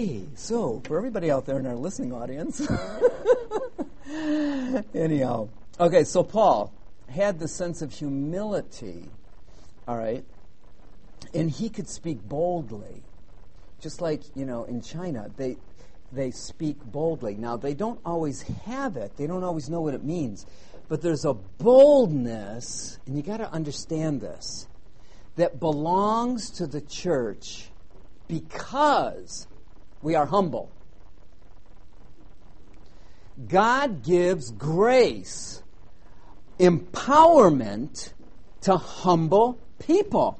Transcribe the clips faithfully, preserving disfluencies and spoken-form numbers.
Okay, so for everybody out there in our listening audience, anyhow, okay, so Paul had the sense of humility, all right, and he could speak boldly, just like, you know, in China, they they speak boldly. Now, they don't always have it. They don't always know what it means. But there's a boldness, and you got to understand this, that belongs to the church because we are humble. God gives grace, empowerment to humble people.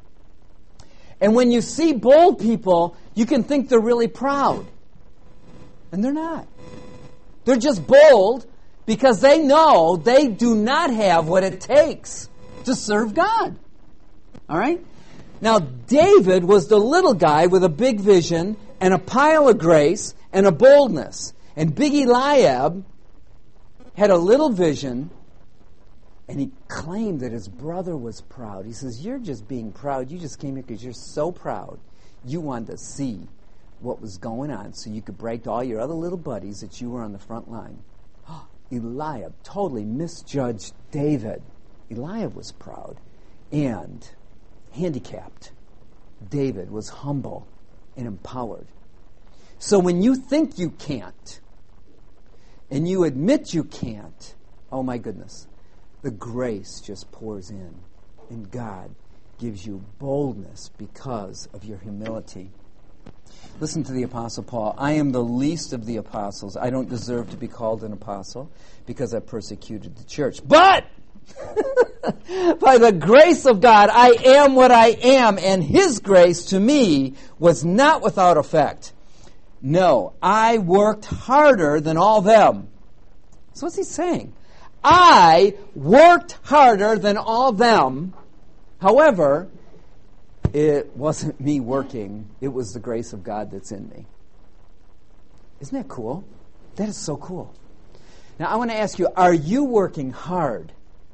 And when you see bold people, you can think they're really proud. And they're not. They're just bold because they know they do not have what it takes to serve God. All right? Now, David was the little guy with a big vision and a pile of grace and a boldness. And Big Eliab had a little vision, and he claimed that his brother was proud. He says, you're just being proud. You just came here because you're so proud. You wanted to see what was going on so you could brag to all your other little buddies that you were on the front line. Eliab totally misjudged David. Eliab was proud and handicapped. David was humble and empowered. So when you think you can't, and you admit you can't, oh my goodness, the grace just pours in, and God gives you boldness because of your humility. Listen to the Apostle Paul. I am the least of the apostles. I don't deserve to be called an apostle because I persecuted the church. But by the grace of God, I am what I am, and His grace to me was not without effect. No, I worked harder than all them. So what's he saying? I worked harder than all them. However, it wasn't me working. It was the grace of God that's in me. Isn't that cool? That is so cool. Now, I want to ask you, are you working hard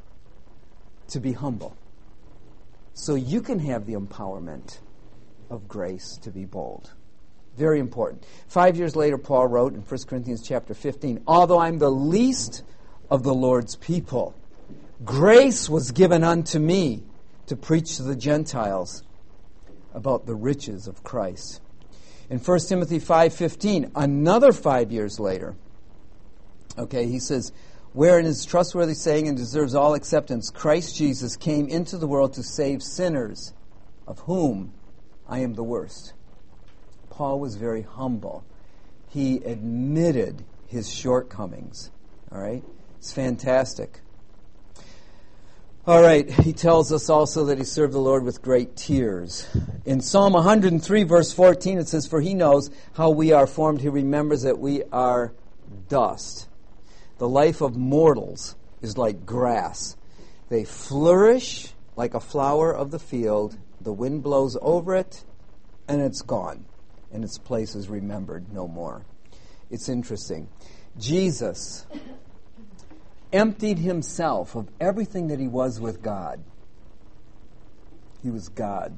to be humble so you can have the empowerment of grace to be bold? Very important. Five years later, Paul wrote in First Corinthians chapter fifteen, although I'm the least of the Lord's people, grace was given unto me to preach to the Gentiles about the riches of Christ. In First Timothy five fifteen, another five years later, okay, he says, wherein is trustworthy saying and deserves all acceptance, Christ Jesus came into the world to save sinners, of whom I am the worst. Paul was very humble. He admitted his shortcomings. All right? It's fantastic. All right, he tells us also that he served the Lord with great tears. In Psalm one hundred three, verse fourteen, it says, for he knows how we are formed. He remembers that we are dust. The life of mortals is like grass. They flourish like a flower of the field. The wind blows over it, and it's gone. And its place is remembered no more. It's interesting. Jesus emptied himself of everything that he was with God. He was God.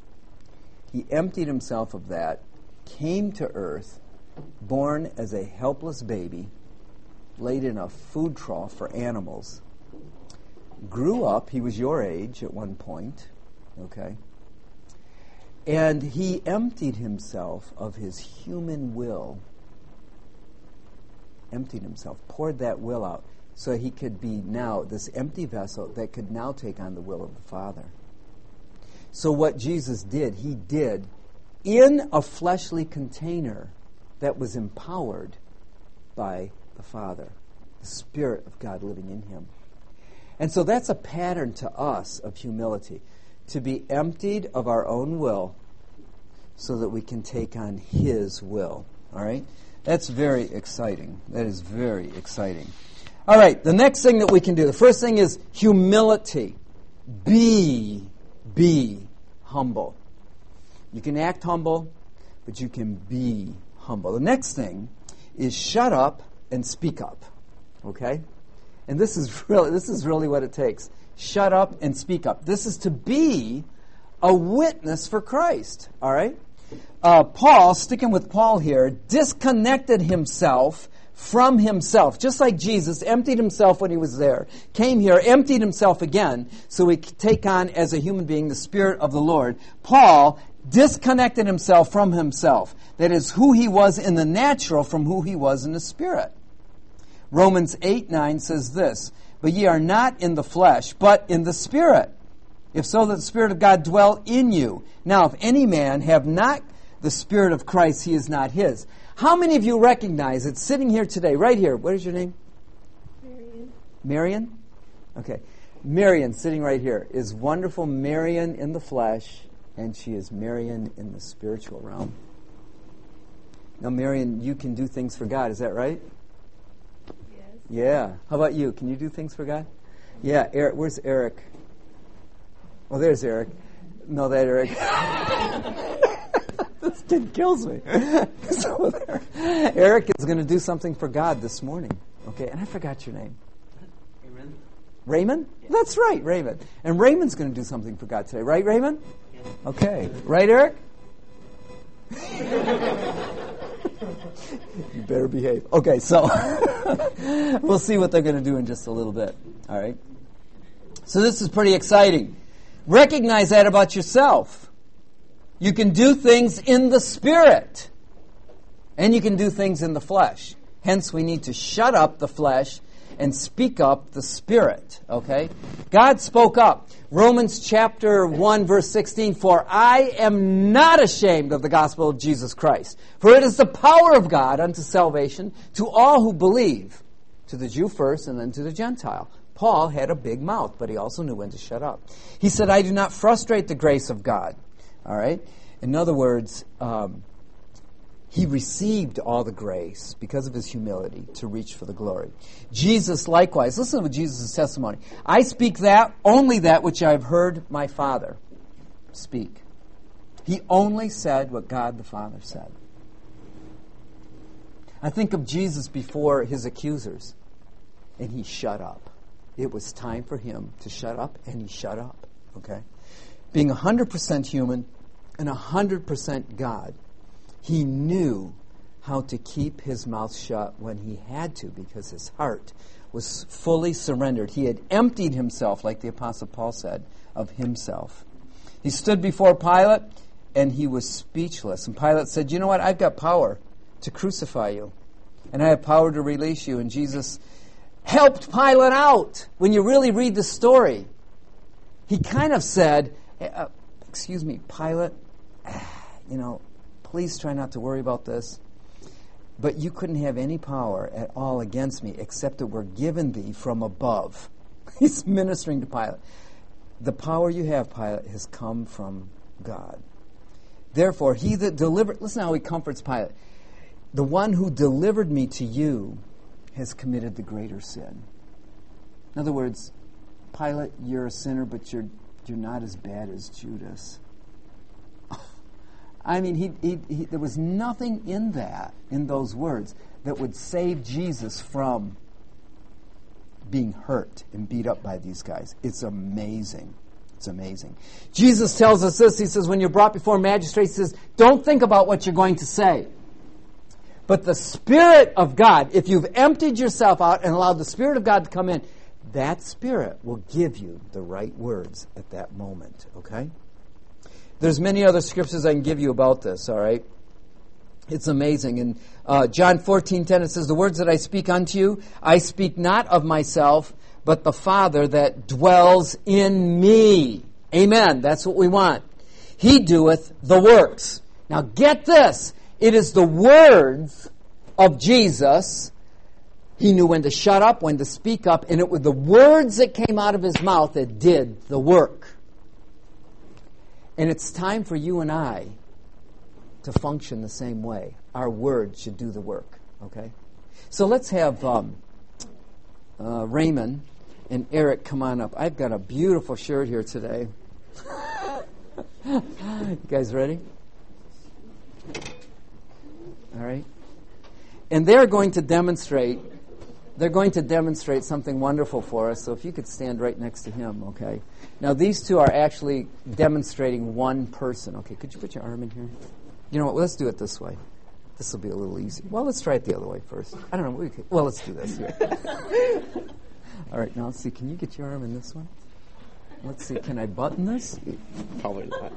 He emptied himself of that, came to earth, born as a helpless baby, laid in a food trough for animals, grew up, he was your age at one point, okay, and he emptied himself of his human will, emptied himself, poured that will out, so he could be now this empty vessel that could now take on the will of the Father. So what Jesus did, he did in a fleshly container that was empowered by the Father, the Spirit of God living in him. And so that's a pattern to us of humility, to be emptied of our own will so that we can take on His will. All right? That's very exciting. That is very exciting. All right, the next thing that we can do, the first thing is humility. Be, be humble. You can act humble, but you can be humble. The next thing is shut up and speak up. Okay? And this is really this is really what it takes. Shut up and speak up. This is to be a witness for Christ. All right? uh, Paul, sticking with Paul here, disconnected himself from himself, just like Jesus emptied himself when he was there, came here, emptied himself again, so he could take on as a human being the Spirit of the Lord. Paul disconnected himself from himself. That is, who he was in the natural from who he was in the Spirit. Romans eight nine says this, "But ye are not in the flesh, but in the Spirit. If so, that the Spirit of God dwell in you. Now, if any man have not the Spirit of Christ, he is not his." How many of you recognize it sitting here today, right here? What is your name? Marion. Marion? Okay. Marion, sitting right here, is wonderful Marion in the flesh, and she is Marion in the spiritual realm. Now, Marion, you can do things for God. Is that right? Yes. Yeah. How about you? Can you do things for God? Yeah. Eric, where's Eric? Oh, there's Eric. No, that Eric. This kid kills me. So there. Eric is going to do something for God this morning. Okay, and I forgot your name. Raymond. Raymond? Yeah. That's right, Raymond. And Raymond's going to do something for God today. Right, Raymond? Yeah. Okay. Right, Eric? You better behave. Okay, so we'll see what they're going to do in just a little bit. All right? So this is pretty exciting. Recognize that about yourself. You can do things in the Spirit, and you can do things in the flesh. Hence, we need to shut up the flesh and speak up the Spirit, okay? God spoke up. Romans chapter one, verse sixteen, "For I am not ashamed of the gospel of Jesus Christ, for it is the power of God unto salvation to all who believe, to the Jew first and then to the Gentile." Paul had a big mouth, but he also knew when to shut up. He said, "I do not frustrate the grace of God." All right? In other words, um, he received all the grace because of his humility to reach for the glory. Jesus likewise, listen to Jesus' testimony. "I speak that, only that which I have heard my Father speak." He only said what God the Father said. I think of Jesus before his accusers, and he shut up. It was time for him to shut up, and he shut up. Okay? Being one hundred percent human and one hundred percent God, he knew how to keep his mouth shut when he had to, because his heart was fully surrendered. He had emptied himself, like the Apostle Paul said, of himself. He stood before Pilate, and he was speechless. And Pilate said, "You know what? I've got power to crucify you, and I have power to release you." And Jesus helped Pilate out. When you really read the story, he kind of said, uh, excuse me, Pilate, you know, please try not to worry about this, but you couldn't have any power at all against me except it were given thee from above. He's ministering to Pilate. The power you have, Pilate, has come from God. Therefore, he that delivered, listen how he comforts Pilate. The one who delivered me to you has committed the greater sin. In other words, Pilate, you're a sinner, but you're you're not as bad as Judas. I mean, he, he, he, there was nothing in that, in those words, that would save Jesus from being hurt and beat up by these guys. It's amazing. It's amazing. Jesus tells us this. He says, when you're brought before magistrates, he says, don't think about what you're going to say. But the Spirit of God, if you've emptied yourself out and allowed the Spirit of God to come in, that Spirit will give you the right words at that moment, okay? There's many other scriptures I can give you about this, all right? It's amazing. In uh, John fourteen ten, it says, the words that I speak unto you, I speak not of myself, but the Father that dwells in me. Amen. That's what we want. He doeth the works. Now get this. It is the words of Jesus. He knew when to shut up, when to speak up, and it was the words that came out of his mouth that did the work. And it's time for you and I to function the same way. Our words should do the work, okay? So let's have um, uh, Raymond and Eric come on up. I've got a beautiful shirt here today. You guys ready? All right. And they're going to demonstrate, they're going to demonstrate something wonderful for us. So if you could stand right next to him, okay? Now these two are actually demonstrating one person. Okay, could you put your arm in here? You know what? Let's do it this way. This will be a little easier. Well, let's try it the other way first. I don't know. We could, well, let's do this. Yeah. All right. Now, let's see. Can you get your arm in this one? Let's see. Can I button this? Probably not.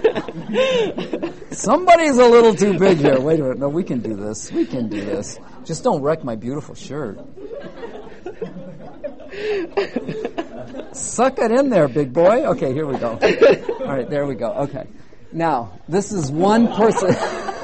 Somebody's a little too big here. Wait a minute. No, we can do this. We can do this. Just don't wreck my beautiful shirt. Suck it in there, big boy. Okay, here we go. All right, there we go. Okay. Now, this is one person.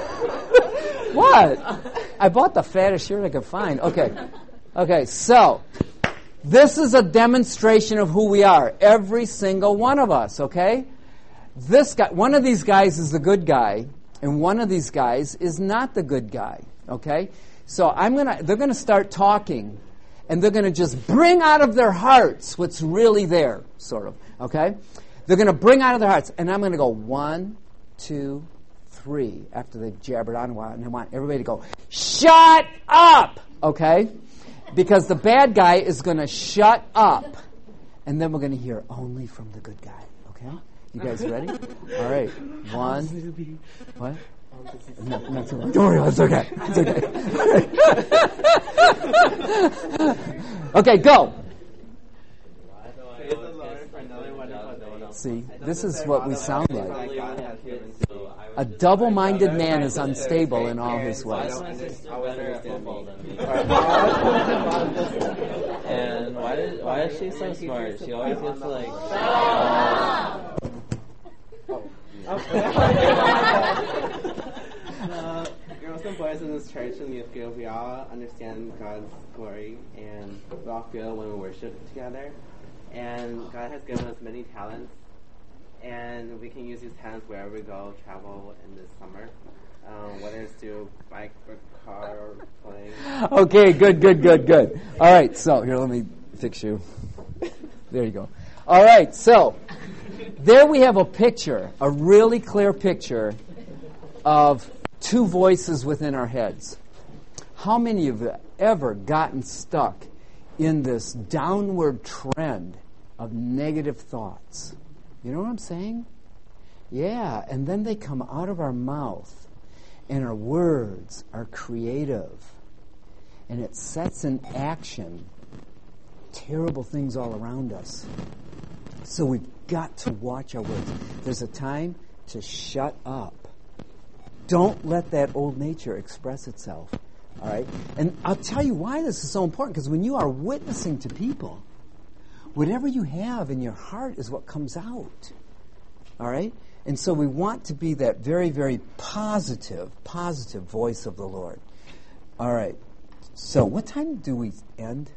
What? I bought the fattest shirt I could find. Okay. Okay, so this is a demonstration of who we are. Every single one of us, okay? This guy, one of these guys is the good guy, and one of these guys is not the good guy, okay? So I'm gonna, they're gonna start talking, and they're gonna just bring out of their hearts what's really there, sort of, okay? They're gonna bring out of their hearts, and I'm gonna go one, two, three, after they've jabbered on a while, and I want everybody to go, shut up, okay? Because the bad guy is gonna shut up, and then we're gonna hear only from the good guy, okay? You guys ready? All right. One. What? No, not too long. Don't worry, it's okay. It's okay. Okay, go. See, this is what we sound like. A double-minded man is unstable in all his ways. And why did why is she so smart? She always gets to like. uh, girls and boys in this church in Youthfield, we all understand God's glory, and we all feel when we worship together. And God has given us many talents, and we can use these talents wherever we go, travel in this summer, um, whether it's to bike or car or plane. Okay, good, good, good, good. All right, so here, let me fix you. There you go. All right, so there we have a picture, a really clear picture of two voices within our heads. How many of you have ever gotten stuck in this downward trend of negative thoughts? You know what I'm saying? Yeah, and then they come out of our mouth, and our words are creative, and it sets in action terrible things all around us. So we've got to watch our words. There's a time to shut up. Don't let that old nature express itself. All right? And I'll tell you why this is so important, because when you are witnessing to people, whatever you have in your heart is what comes out. All right? And so we want to be that very, very positive, positive voice of the Lord. All right. So what time do we end?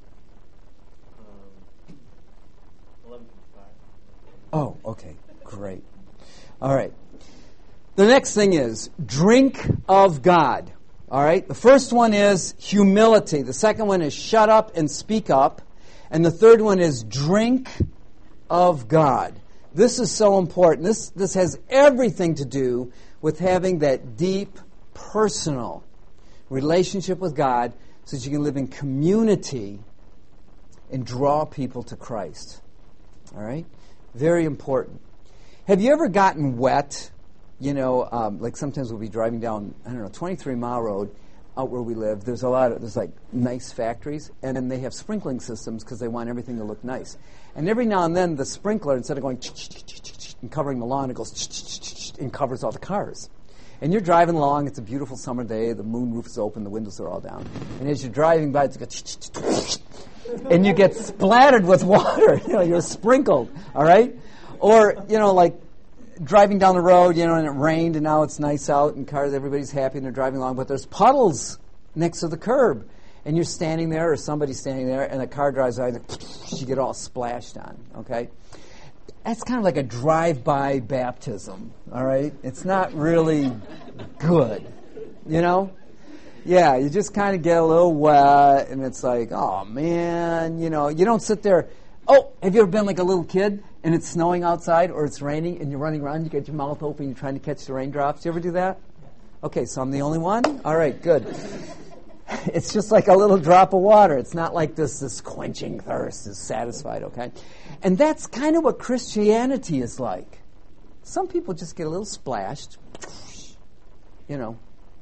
Oh, okay. Great. All right. The next thing is drink of God. All right. The first one is humility. The second one is shut up and speak up. And the third one is drink of God. This is so important. This, this has everything to do with having that deep, personal relationship with God so that you can live in community and draw people to Christ. All right? Very important. Have you ever gotten wet? You know, um, like sometimes we'll be driving down, I don't know, twenty-three mile road out where we live. There's a lot of, there's like nice factories, and then they have sprinkling systems because they want everything to look nice. And every now and then the sprinkler, instead of going and covering the lawn, it goes and covers all the cars. And you're driving along, it's a beautiful summer day, the moon roof is open, the windows are all down. And as you're driving by, it's goes and you get splattered with water. You know, you're sprinkled, all right? Or, you know, like driving down the road, you know, and it rained and now it's nice out and cars, everybody's happy and they're driving along, but there's puddles next to the curb. And you're standing there or somebody's standing there and a car drives by and you get all splashed on, okay? That's kind of like a drive-by baptism, all right? It's not really good, you know? Yeah, you just kind of get a little wet, and it's like, oh, man, you know, you don't sit there. Oh, have you ever been like a little kid, and it's snowing outside, or it's raining, and you're running around, you get your mouth open, you're trying to catch the raindrops? You ever do that? Okay, so I'm the only one? All right, good. It's just like a little drop of water. It's not like this, this quenching thirst is satisfied, okay? And that's kind of what Christianity is like. Some people just get a little splashed, you know.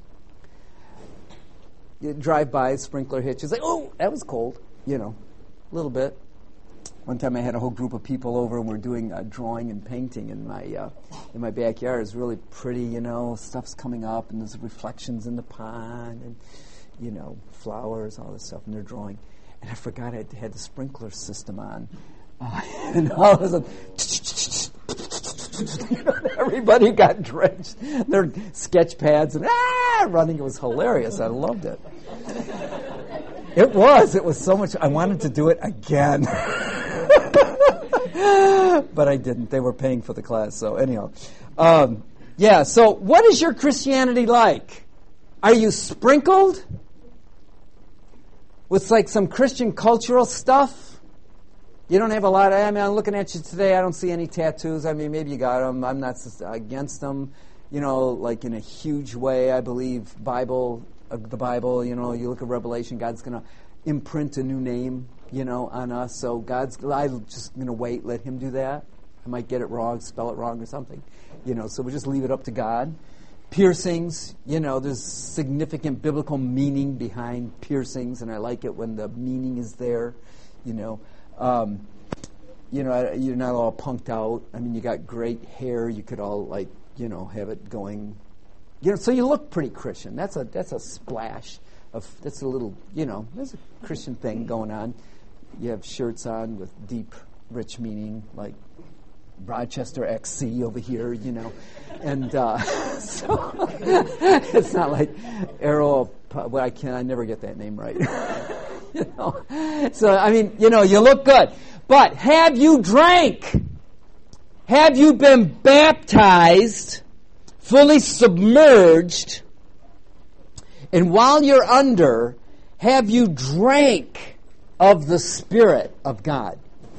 You drive by, sprinkler hits. It's like, oh, that was cold, you know, a little bit. One time I had a whole group of people over and we're doing uh, drawing and painting in my uh, in my backyard. It's really pretty, you know, stuff's coming up and there's reflections in the pond and, you know, flowers, all this stuff, and they're drawing. And I forgot I had the sprinkler system on. Uh, and all of a sudden, everybody got drenched. Their sketch pads and ah, running. It was hilarious. I loved it. It was. It was so much. I wanted to do it again. But I didn't. They were paying for the class. So anyhow. Um, yeah, so what is your Christianity like? Are you sprinkled with like some Christian cultural stuff? You don't have a lot of, I mean, I'm looking at you today, I don't see any tattoos. I mean, maybe you got them. I'm not against them, you know, like in a huge way. I believe Bible, uh, the Bible, you know, you look at Revelation, God's going to imprint a new name, you know, on us. So God's, I'm just going to wait, let Him do that. I might get it wrong, spell it wrong or something, you know, so we just leave it up to God. Piercings, you know, there's significant biblical meaning behind piercings, and I like it when the meaning is there, you know. Um, you know, you're not all punked out. I mean, you got great hair. You could all, like, you know, have it going. You know, so you look pretty Christian. That's a that's a splash of, that's a little, you know, there's a Christian thing going on. You have shirts on with deep, rich meaning, like Rochester X C over here, you know. And uh, so it's not like Arrow, well, I can I never get that name right. You know, so I mean, you know, you look good. But have you drank? Have you been baptized, fully submerged? And while you're under, have you drank of the Spirit of God?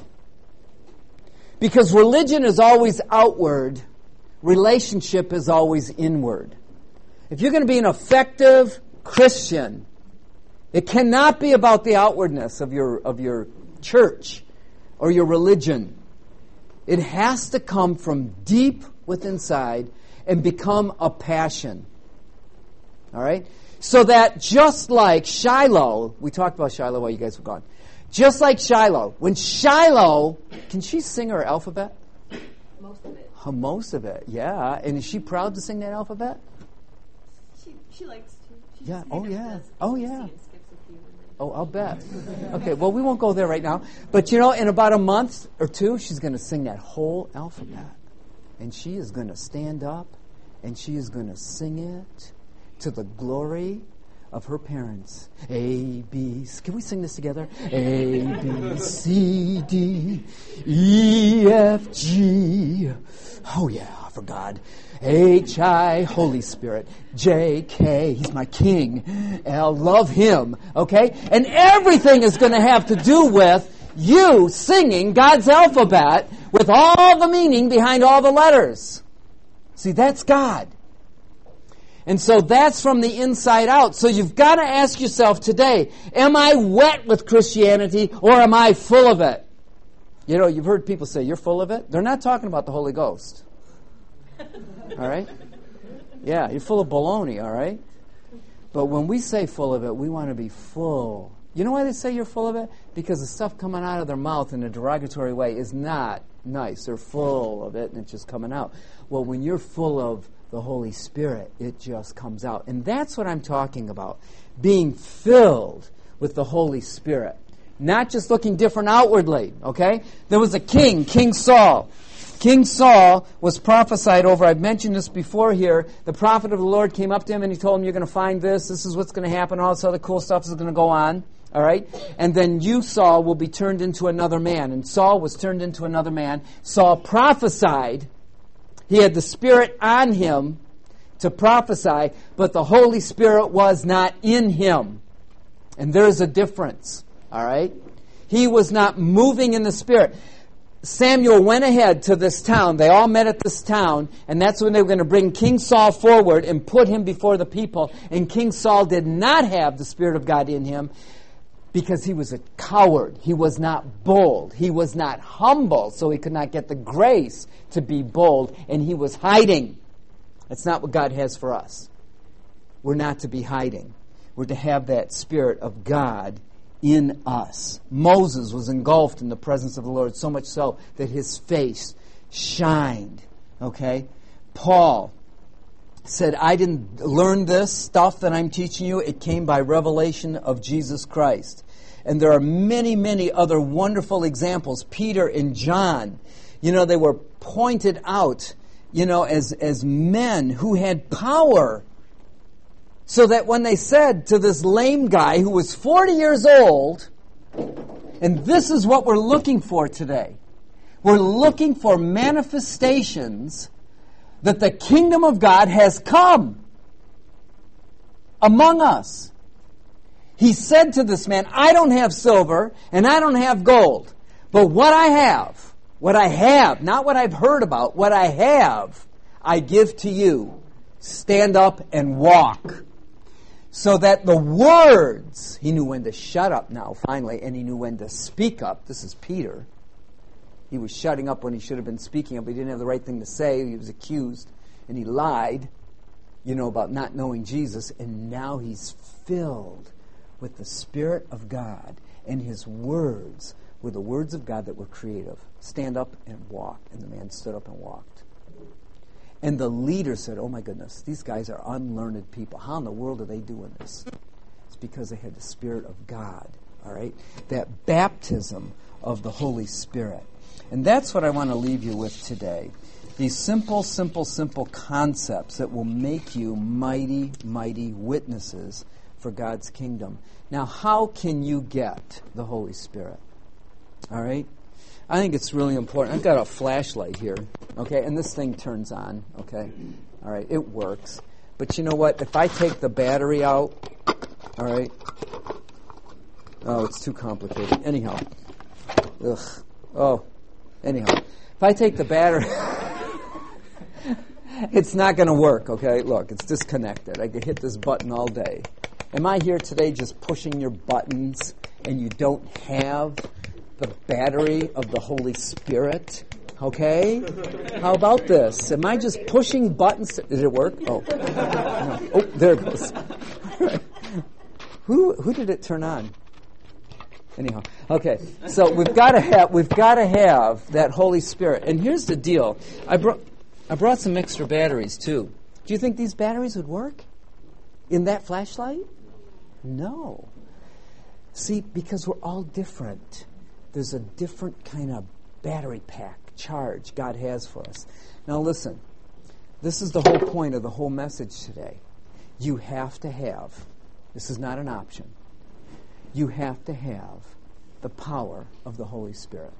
Because religion is always outward, relationship is always inward. If you're going to be an effective Christian, it cannot be about the outwardness of your of your church or your religion. It has to come from deep within inside and become a passion. All right? So that just like Shiloh, we talked about Shiloh while you guys were gone. Just like Shiloh, when Shiloh, can she sing her alphabet? Most of it. Uh, most of it, yeah. And is she proud to sing that alphabet? She she likes to. She Yeah. just Oh, kind of yeah. does Oh, A B C yeah. and skips a few and then- Oh, I'll bet. Okay, well, we won't go there right now. But, you know, in about a month or two, she's going to sing that whole alphabet. And she is going to stand up, and she is going to sing it to the glory of her parents. A, B, can we sing this together? A, B, C, D, E, F, G. Oh, yeah, for God. H, I, Holy Spirit. J, K, He's my King. L, love Him. Okay? And everything is going to have to do with you singing God's alphabet with all the meaning behind all the letters. See, that's God. And so that's from the inside out. So you've got to ask yourself today, am I wet with Christianity or am I full of it? You know, you've heard people say, you're full of it. They're not talking about the Holy Ghost. All right? Yeah, you're full of baloney, all right? But when we say full of it, we want to be full. You know why they say you're full of it? Because the stuff coming out of their mouth in a derogatory way is not nice. They're full of it and it's just coming out. Well, when you're full of the Holy Spirit, it just comes out. And that's what I'm talking about. Being filled with the Holy Spirit. Not just looking different outwardly, okay? There was a king, King Saul. King Saul was prophesied over. I've mentioned this before here. The prophet of the Lord came up to him and he told him, you're going to find this. This is what's going to happen. All this other cool stuff is going to go on. All right? And then you, Saul, will be turned into another man. And Saul was turned into another man. Saul prophesied. He had the Spirit on him to prophesy, but the Holy Spirit was not in him. And there's a difference. All right? He was not moving in the Spirit. Samuel went ahead to this town. They all met at this town, and that's when they were going to bring King Saul forward and put him before the people. And King Saul did not have the Spirit of God in him because he was a coward. He was not bold. He was not humble, so he could not get the grace to be bold, and he was hiding. That's not what God has for us. we're not to be hiding. We're to have that Spirit of God in us. Moses was engulfed in the presence of the Lord, so much so that his face shined. Okay? Paul said, I didn't learn this stuff that I'm teaching you. It came by revelation of Jesus Christ. And there are many, many other wonderful examples. Peter and John, you know, they were pointed out, you know, as, as men who had power. So that when they said to this lame guy who was forty years old, and this is what we're looking for today. We're looking for manifestations that the kingdom of God has come among us. He said to this man, I don't have silver and I don't have gold, but what I have, what I have, not what I've heard about, what I have, I give to you. Stand up and walk. So that the words, he knew when to shut up now, finally, and he knew when to speak up. This is Peter. He was shutting up when he should have been speaking up. He didn't have the right thing to say. He was accused, and he lied, you know, about not knowing Jesus. And now he's filled with the Spirit of God, and his words were the words of God that were creative. Stand up and walk. And the man stood up and walked. And the leader said, oh my goodness, these guys are unlearned people. How in the world are they doing this? It's because they had the Spirit of God, all right? That baptism of the Holy Spirit. And that's what I want to leave you with today. These simple, simple, simple concepts that will make you mighty, mighty witnesses for God's kingdom. Now, how can you get the Holy Spirit? All right? I think it's really important. I've got a flashlight here, okay? And this thing turns on, okay? All right, it works. But you know what? If I take the battery out, all right? Oh, it's too complicated. Anyhow. Ugh. Oh. Anyhow. If I take the battery... it's not going to work, okay? Look, it's disconnected. I could hit this button all day. Am I here today just pushing your buttons and you don't have the battery of the Holy Spirit? Okay? How about this? Am I just pushing buttons? To, did it work? Oh. No. Oh, there it goes. Who who did it turn on? Anyhow, okay. So we've got to have we've got to have that Holy Spirit. And here's the deal. I brought I brought some extra batteries too. Do you think these batteries would work in that flashlight? No. See, because we're all different. There's a different kind of battery pack charge God has for us. Now listen, this is the whole point of the whole message today. You have to have, this is not an option, you have to have the power of the Holy Spirit.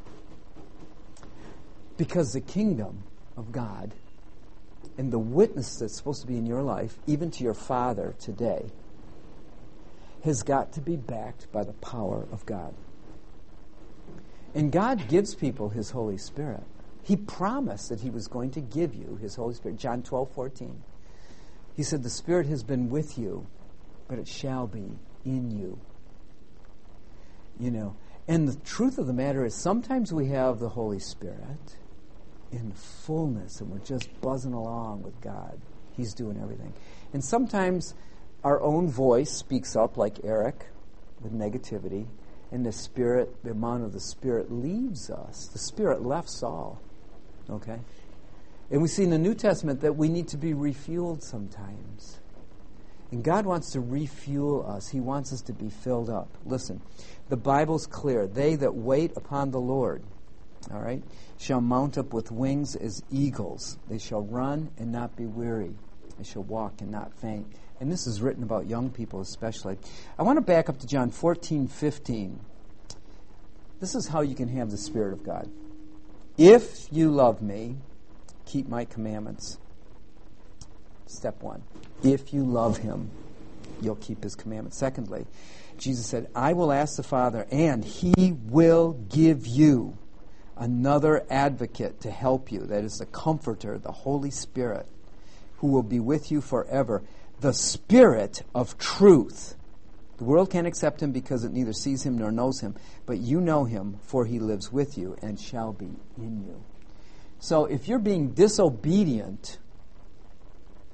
Because the kingdom of God and the witness that's supposed to be in your life, even to your Father today, has got to be backed by the power of God. And God gives people His Holy Spirit. He promised that He was going to give you His Holy Spirit. John twelve fourteen. He said, the Spirit has been with you, but it shall be in you. You know, and the truth of the matter is sometimes we have the Holy Spirit in fullness and we're just buzzing along with God. He's doing everything. And sometimes our own voice speaks up like Eric with negativity, and the Spirit, the amount of the Spirit leaves us. The Spirit left Saul, okay? And we see in the New Testament that we need to be refueled sometimes. And God wants to refuel us. He wants us to be filled up. Listen, the Bible's clear. They that wait upon the Lord, all right, shall mount up with wings as eagles. They shall run and not be weary. They shall walk and not faint. And this is written about young people especially. I want to back up to John fourteen fifteen. This is how you can have the Spirit of God. If you love me, keep my commandments. Step one. If you love Him, you'll keep His commandments. Secondly, Jesus said, I will ask the Father, and He will give you another advocate to help you. That is the Comforter, the Holy Spirit, who will be with you forever. The Spirit of truth. The world can't accept Him because it neither sees Him nor knows Him, but you know Him, for He lives with you and shall be in you. So if you're being disobedient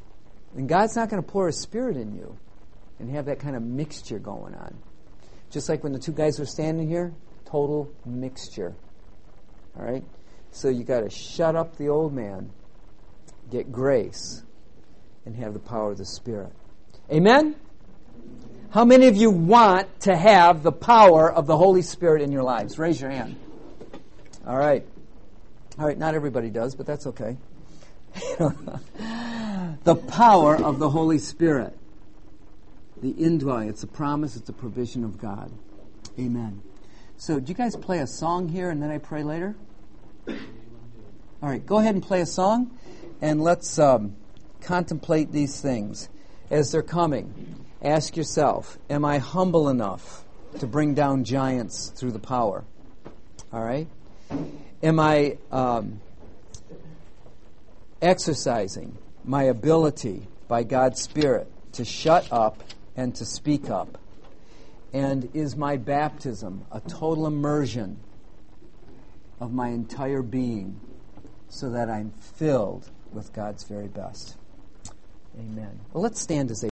And God's not going to pour His Spirit in you and have that kind of mixture going on. Just like when the two guys were standing here, total mixture. All right? So you got to shut up the old man, get grace, and have the power of the Spirit. Amen? How many of you want to have the power of the Holy Spirit in your lives? Raise your hand. All right. All right, not everybody does, but that's okay. The power of the Holy Spirit. The indwelling. It's a promise. It's a provision of God. Amen. So, do you guys play a song here and then I pray later? All right, go ahead and play a song, and let's um, contemplate these things as they're coming. Ask yourself, am I humble enough to bring down giants through the power? All right? Am I um, exercising my ability by God's Spirit to shut up and to speak up? And is my baptism a total immersion of my entire being so that I'm filled with God's very best? Amen. Well, let's stand as a